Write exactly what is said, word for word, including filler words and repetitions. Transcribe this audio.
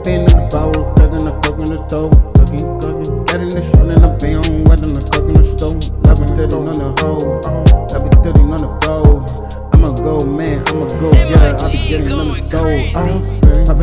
been in the bowl, cooking the coke in the stove. Cooking, cooking, getting the shit in the bin, wetting the coke in the stove. Love it till they on the hoe, love it till they on the go. I'm a go man, I'm a go getter, I be getting on the stove.